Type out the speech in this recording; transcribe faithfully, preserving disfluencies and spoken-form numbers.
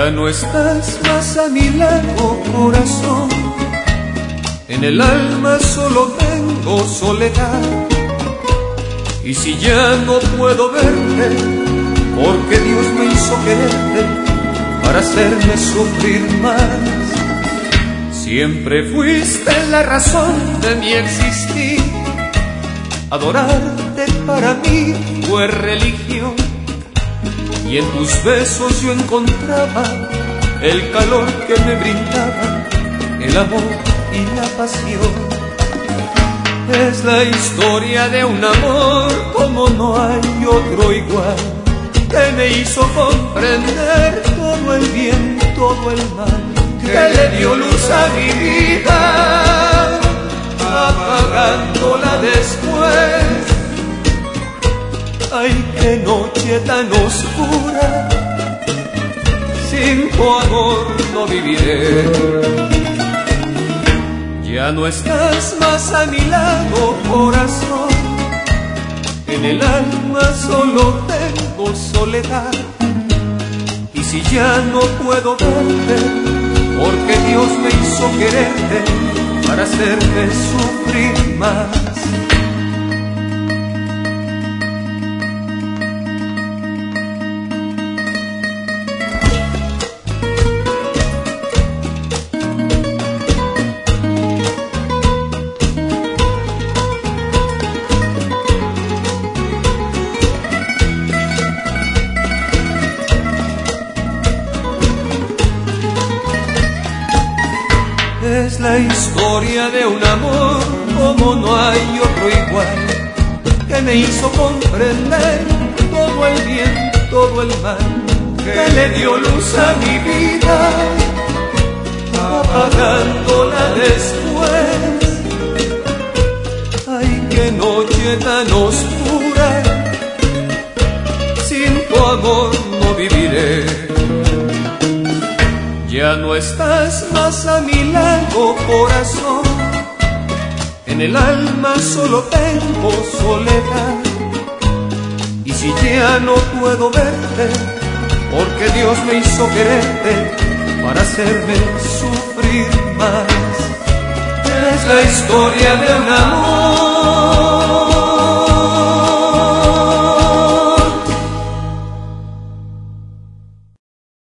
Ya no estás más a mi lado, corazón. En el alma solo tengo soledad. Y si ya no puedo verte, porque Dios me hizo quererte para hacerme sufrir más. Siempre fuiste la razón de mi existir. Adorarte para mí fue religión. Y en tus besos yo encontraba el calor que me brindaba el amor y la pasión. Es la historia de un amor como no hay otro igual, que me hizo comprender todo el bien, todo el mal, que le dio luz a mi vida, apagándola después. Ay, qué noche tan oscura, sin tu amor no viviré. Ya no estás más a mi lado, corazón. En el alma solo tengo soledad. Y si ya no puedo verte, porque Dios me hizo quererte para hacerme sufrir más. Es la historia de un amor como no hay otro igual, que me hizo comprender todo el bien, todo el mal, que le dio luz a mi vida, apagándola después. Ay, qué noche tan oscura, sin tu amor no viviré. Ya no estás más a mi lado, corazón. En el alma solo tengo soledad. Y si ya no puedo verte, porque Dios me hizo quererte para hacerme sufrir más. Es la historia de un amor